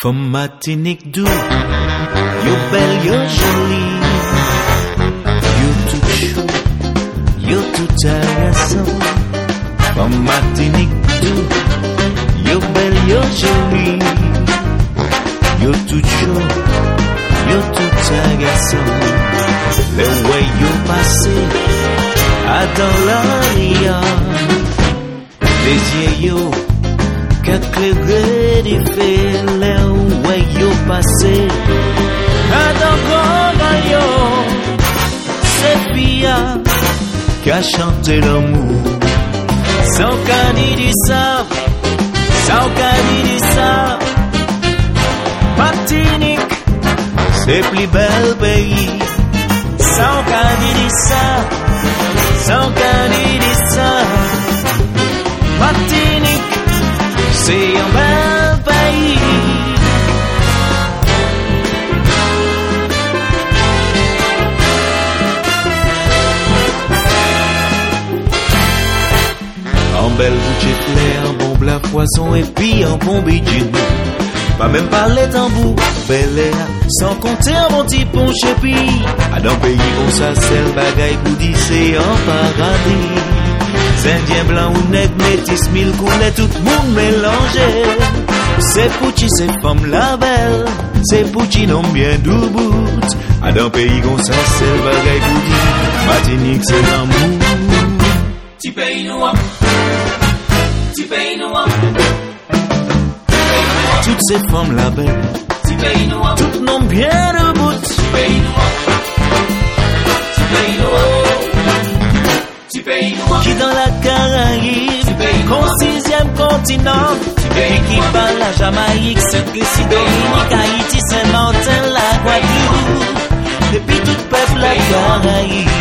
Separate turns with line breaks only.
Femme Martinique doux, yo belle, yo jolie, yo tout chaud, yo tout agaçant. Femme Martinique doux, yo belle, yo jolie, yo tout chaud, yo tout agaçant. Le way yo passé, à dans l'arrière, les yeux yo. Quatre clés de fait, là où yo passé, à dans yo, c'est Pia qui a chanté l'amour. Sans canidi ça, sans canidi ça, Martinique, c'est plus bel pays. Sans canidi ça, sans canidi ça, Martinique. C'est un bel pays. En belle bouche claire, un bon plat poisson et puis un bon bidule. Pas même parler tambour, bel air, sans compter un bon petit punch et puis à d'un pays comme ça, c'est le bagaille pour dire c'est un paradis. Indien blanc ou nègre, métis, mille couleurs, tout le monde mélangé. C'est Pouchi, c'est femme la belle, c'est Pouchi, non bien debout. À d'un pays comme ça, c'est le bagaille pour dire Martinique, c'est l'amour.
Ti pays noir, ti pays noir,
toutes ces femmes la belle,
ti pays noir,
toutes non bien debout.
Ti pays noir, ti pays noir.
Qui dans la Caraïbe, qu'au 6e continent, et qui parle la Jamaïque, Saint-Christ, Dominique, Haïti, Saint-Martin, la Guadeloupe, depuis tout peuple la Caraïbe.